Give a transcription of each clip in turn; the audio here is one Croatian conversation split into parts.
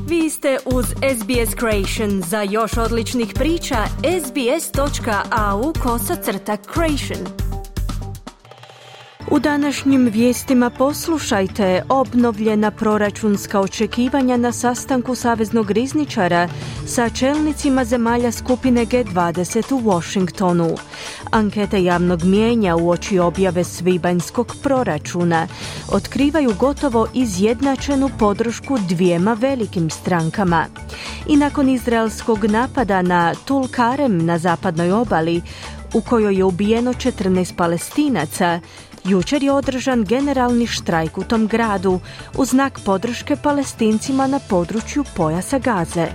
Vi ste uz SBS Creation. Za još odličnih priča, sbs.au/creation. U današnjim vijestima poslušajte obnovljena proračunska očekivanja na sastanku saveznog rizničara sa čelnicima zemalja skupine G20 u Washingtonu. Ankete javnog mijenja uoči objave svibanjskog proračuna otkrivaju gotovo izjednačenu podršku dvijema velikim strankama. I nakon izraelskog napada na Tulkarem na zapadnoj obali, u kojoj je ubijeno 14 Palestinaca, jučer je održan generalni štrajk u tom gradu u znak podrške Palestincima na području pojasa Gaze.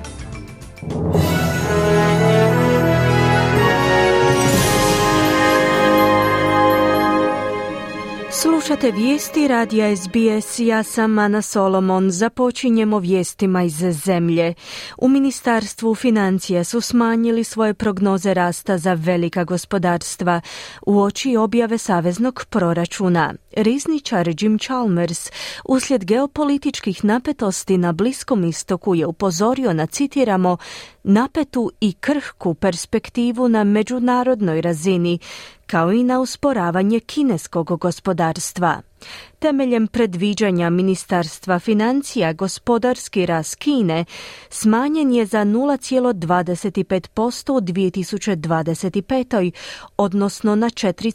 Slušate vijesti radija SBS, ja sam Ana Solomon. Započinjemo vijestima iz zemlje. U Ministarstvu financija su smanjili svoje prognoze rasta za velika gospodarstva uoči objave saveznog proračuna. Rizničar Jim Chalmers uslijed geopolitičkih napetosti na Bliskom istoku je upozorio na, citiramo, napetu i krhku perspektivu na međunarodnoj razini, kao i na usporavanje kineskog gospodarstva. Temeljem predviđanja Ministarstva financija, gospodarski rast Kine smanjen je za 0,25% u 2025. odnosno na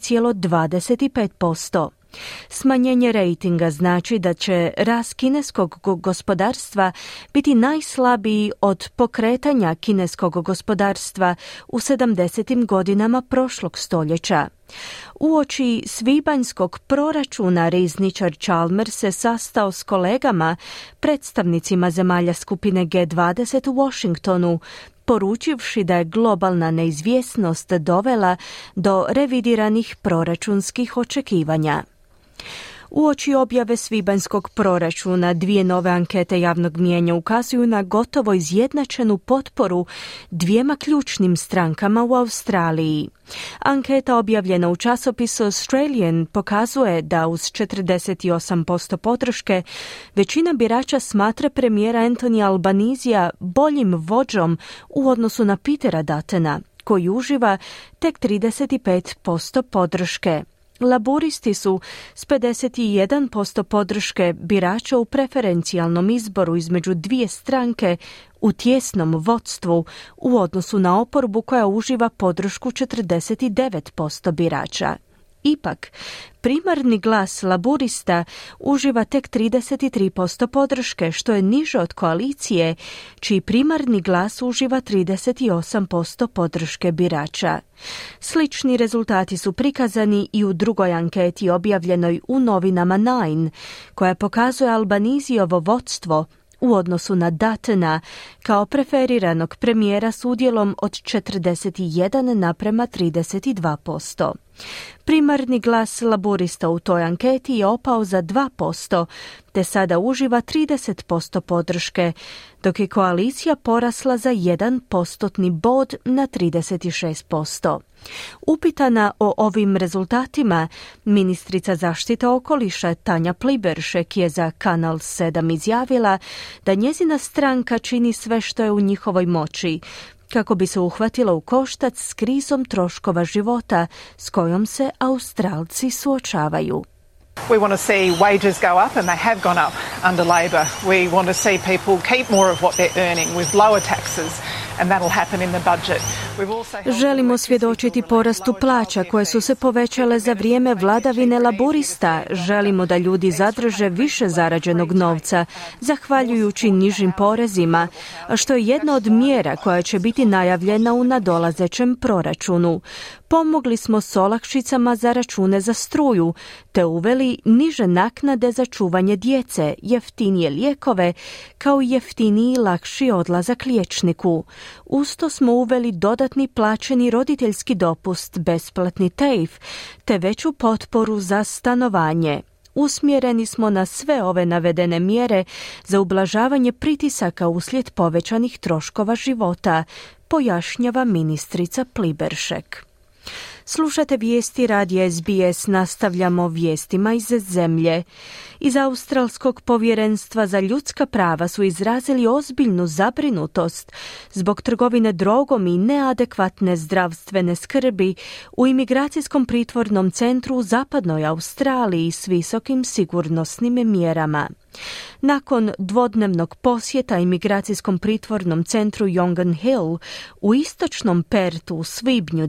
4,25%. Smanjenje rejtinga znači da će rast kineskog gospodarstva biti najslabiji od pokretanja kineskog gospodarstva u 70. godinama prošlog stoljeća. Uoči svibanjskog proračuna rizničar Chalmers se sastao s kolegama, predstavnicima zemalja skupine G20 u Washingtonu, poručivši da je globalna neizvjesnost dovela do revidiranih proračunskih očekivanja. Uoči objave svibanjskog proračuna, dvije nove ankete javnog mijenja ukazuju na gotovo izjednačenu potporu dvijema ključnim strankama u Australiji. Anketa objavljena u časopisu Australian pokazuje da uz 48% podrške većina birača smatra premijera Anthony Albanisija boljim vođom u odnosu na Petera Duttona, koji uživa tek 35% podrške. Laburisti su s 51% podrške birača u preferencijalnom izboru između dvije stranke u tjesnom vodstvu u odnosu na oporbu koja uživa podršku 49% birača. Ipak, primarni glas laburista uživa tek 33% podrške, što je niže od koalicije, čiji primarni glas uživa 38% podrške birača. Slični rezultati su prikazani i u drugoj anketi objavljenoj u novinama Nine, koja pokazuje Albanizijovo vodstvo u odnosu na Duttona kao preferiranog premijera s udjelom od 41:32%. Primarni glas laburista u toj anketi je opao za 2%, te sada uživa 30% podrške, dok je koalicija porasla za 1% bod na 36%. Upitana o ovim rezultatima, ministrica zaštite okoliša Tanja Pliberšek je za Kanal 7 izjavila da njezina stranka čini sve što je u njihovoj moći kako bi se uhvatila u koštac s krizom troškova života s kojom se Australci suočavaju. We want to see wages go up, and they have gone up under Labor. We want to see people keep more of what they're earning with lower taxes, and that'll happen in the budget. Želimo svjedočiti porastu plaća koje su se povećale za vrijeme vladavine laburista. Želimo da ljudi zadrže više zarađenog novca, zahvaljujući nižim porezima, što je jedna od mjera koja će biti najavljena u nadolazećem proračunu. Pomogli smo s olakšicama za račune za struju, te uveli niže naknade za čuvanje djece, jeftinije lijekove, kao i jeftiniji i lakši odlazak liječniku. Uz to smo uveli dodatni plaćeni roditeljski dopust, besplatni TAFE, te veću potporu za stanovanje. Usmjereni smo na sve ove navedene mjere za ublažavanje pritisaka uslijed povećanih troškova života, pojašnjava ministrica Pliberšek. Slušate vijesti radija SBS, nastavljamo vijestima iz zemlje. Iz Australskog povjerenstva za ljudska prava su izrazili ozbiljnu zabrinutost zbog trgovine drogom i neadekvatne zdravstvene skrbi u imigracijskom pritvornom centru u zapadnoj Australiji s visokim sigurnosnim mjerama. Nakon dvodnevnog posjeta imigracijskom pritvornom centru Yongan Hill u istočnom Pertu u svibnju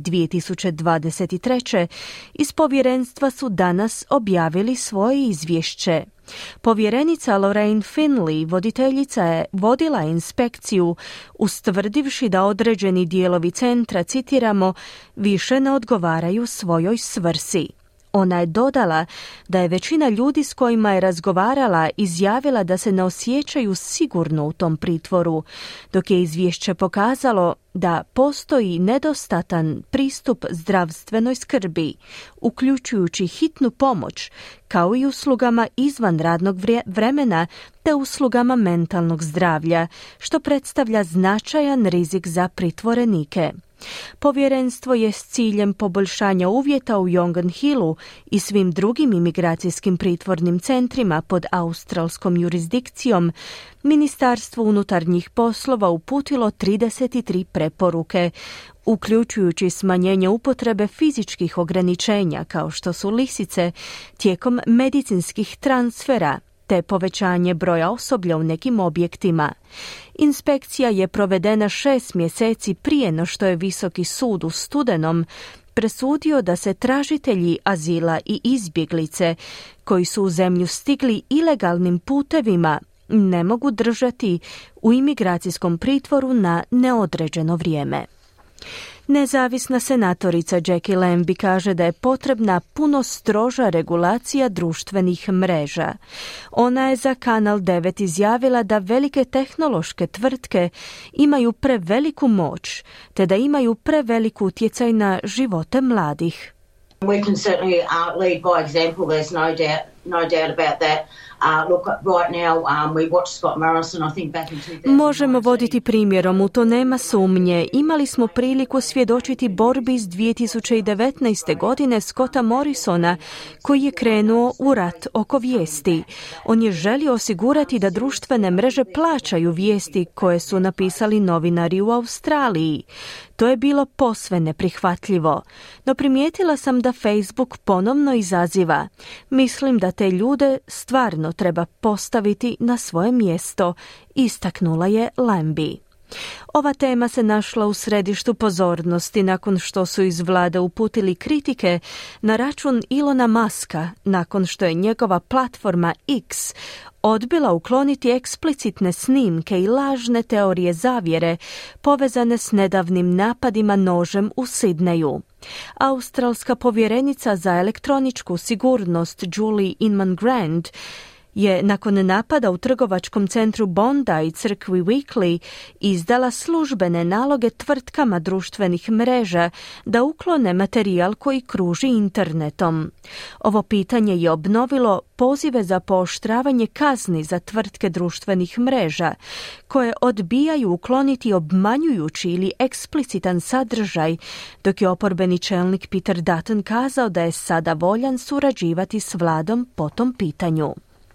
2023. iz povjerenstva su danas objavili svoje izvješće. Povjerenica Lorraine Finley, voditeljica je vodila inspekciju ustvrdivši da određeni dijelovi centra, citiramo, više ne odgovaraju svojoj svrsi. Ona je dodala da je većina ljudi s kojima je razgovarala izjavila da se ne osjećaju sigurno u tom pritvoru, dok je izvješće pokazalo da postoji nedostatan pristup zdravstvenoj skrbi, uključujući hitnu pomoć, kao i uslugama izvan radnog vremena te uslugama mentalnog zdravlja, što predstavlja značajan rizik za pritvorenike. Povjerenstvo je s ciljem poboljšanja uvjeta u Yongan Hillu i svim drugim imigracijskim pritvornim centrima pod australskom jurisdikcijom Ministarstvo unutarnjih poslova uputilo 33 preporuke, uključujući smanjenje upotrebe fizičkih ograničenja kao što su lisice tijekom medicinskih transfera, te povećanje broja osoblja u nekim objektima. Inspekcija je provedena 6 mjeseci prije no što je Visoki sud u studenom presudio da se tražitelji azila i izbjeglice koji su u zemlju stigli ilegalnim putevima ne mogu držati u imigracijskom pritvoru na neodređeno vrijeme. Nezavisna senatorica Jackie Lambie kaže da je potrebna puno stroža regulacija društvenih mreža. Ona je za Kanal 9 izjavila da velike tehnološke tvrtke imaju preveliku moć, te da imaju prevelik utjecaj na živote mladih. We can certainly lead by example. There's no doubt about that. Look, right now we watched Scott Morrison, I think back in 2019. Možemo voditi primjerom, u to nema sumnje. Imali smo priliku svjedočiti borbi iz 2019. godine Scotta Morrisona, koji je krenuo u rat oko vijesti. On je želio osigurati da društvene mreže plaćaju vijesti koje su napisali novinari u Australiji. To je bilo posve neprihvatljivo. No primijetila sam da Facebook ponovno izaziva. Mislim da te ljude stvarno treba postaviti na svoje mjesto, istaknula je Lambie. Ova tema se našla u središtu pozornosti nakon što su iz vlade uputili kritike na račun Elona Muska, nakon što je njegova platforma X odbila ukloniti eksplicitne snimke i lažne teorije zavjere povezane s nedavnim napadima nožem u Sidneju. Australska povjerenica za elektroničku sigurnost Julie Inman-Grant je nakon napada u trgovačkom centru Bondi i crkvi Weekly izdala službene naloge tvrtkama društvenih mreža da uklone materijal koji kruži internetom. Ovo pitanje je obnovilo pozive za pooštravanje kazni za tvrtke društvenih mreža koje odbijaju ukloniti obmanjujući ili eksplicitan sadržaj, dok je oporbeni čelnik Peter Dutton kazao da je sada voljan surađivati s vladom po tom pitanju.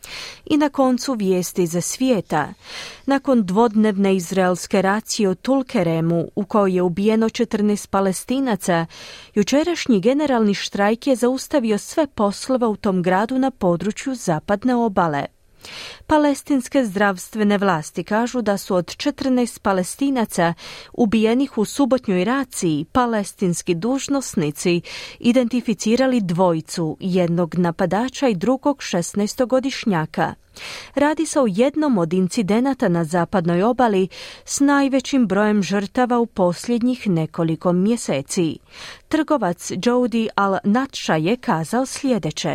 I na koncu vijesti za svijeta. Nakon dvodnevne izraelske racije u Tulkeremu, u kojoj je ubijeno 14 Palestinaca, jučerašnji generalni štrajk je zaustavio sve poslove u tom gradu na području zapadne obale. Palestinske zdravstvene vlasti kažu da su od 14 Palestinaca ubijenih u subotnjoj raciji palestinski dužnosnici identificirali dvojicu, jednog napadača i drugog 16-godišnjaka. Radi se o jednom od incidenata na zapadnoj obali s najvećim brojem žrtava u posljednjih nekoliko mjeseci. Trgovac Jody Al-Natsha je kazao sljedeće.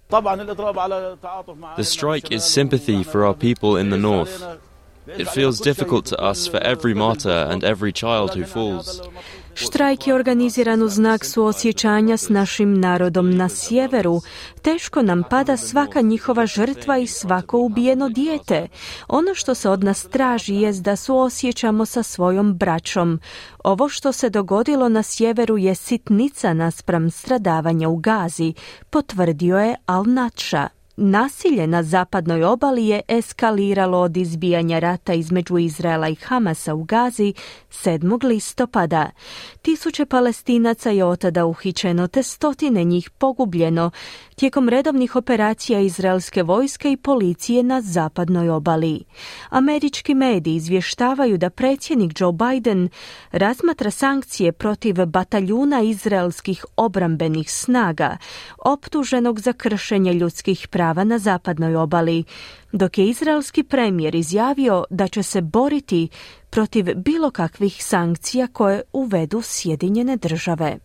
The strike is sympathy for our people in the north. It feels difficult to us for every martyr and every child who falls. Štrajk je organiziran u znak suosjećanja s našim narodom na sjeveru. Teško nam pada svaka njihova žrtva i svako ubijeno dijete. Ono što se od nas traži jest da suosjećamo sa svojom braćom. Ovo što se dogodilo na sjeveru je sitnica naspram stradavanja u Gazi, potvrdio je Al-Natsha. Nasilje na zapadnoj obali je eskaliralo od izbijanja rata između Izraela i Hamasa u Gazi 7. listopada. Tisuće Palestinaca je otada uhićeno te stotine njih pogubljeno tijekom redovnih operacija izraelske vojske i policije na zapadnoj obali. Američki mediji izvještavaju da predsjednik Joe Biden razmatra sankcije protiv bataljuna izraelskih obrambenih snaga, optuženog za kršenje ljudskih prava na zapadnoj obali, dok je izraelski premijer izjavio da će se boriti protiv bilo kakvih sankcija koje uvedu Sjedinjene države.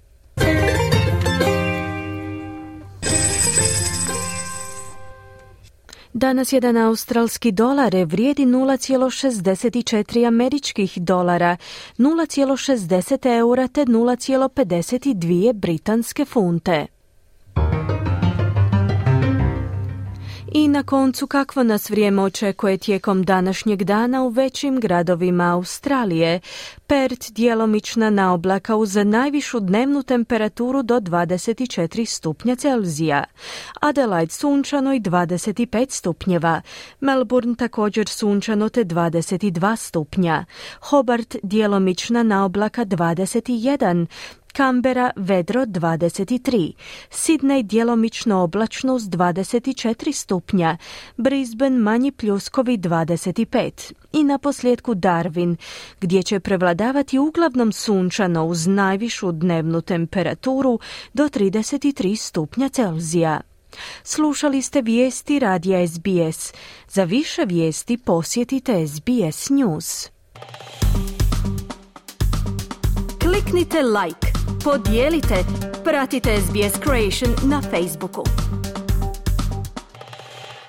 Danas jedan australski dolar vrijedi 0,64 američkih dolara, 0,60 eura te 0,52 britanske funte. I na koncu, kakvo nas vrijeme očekuje tijekom današnjeg dana u većim gradovima Australije. Perth djelomična naoblaka uz najvišu dnevnu temperaturu do 24 stupnja Celzija. Adelaide sunčano i 25 stupnjeva. Melbourne također sunčano te 22 stupnja. Hobart djelomična naoblaka 21. Canberra vedro 23, Sydney djelomično oblačno uz 24 stupnja, Brisbane manji pljuskovi 25 i naposljetku Darwin, gdje će prevladavati uglavnom sunčano uz najvišu dnevnu temperaturu do 33 stupnja Celzija. Slušali ste vijesti radija SBS. Za više vijesti posjetite SBS News. Kliknite like, podijelite, pratite SBS Creation na Facebooku.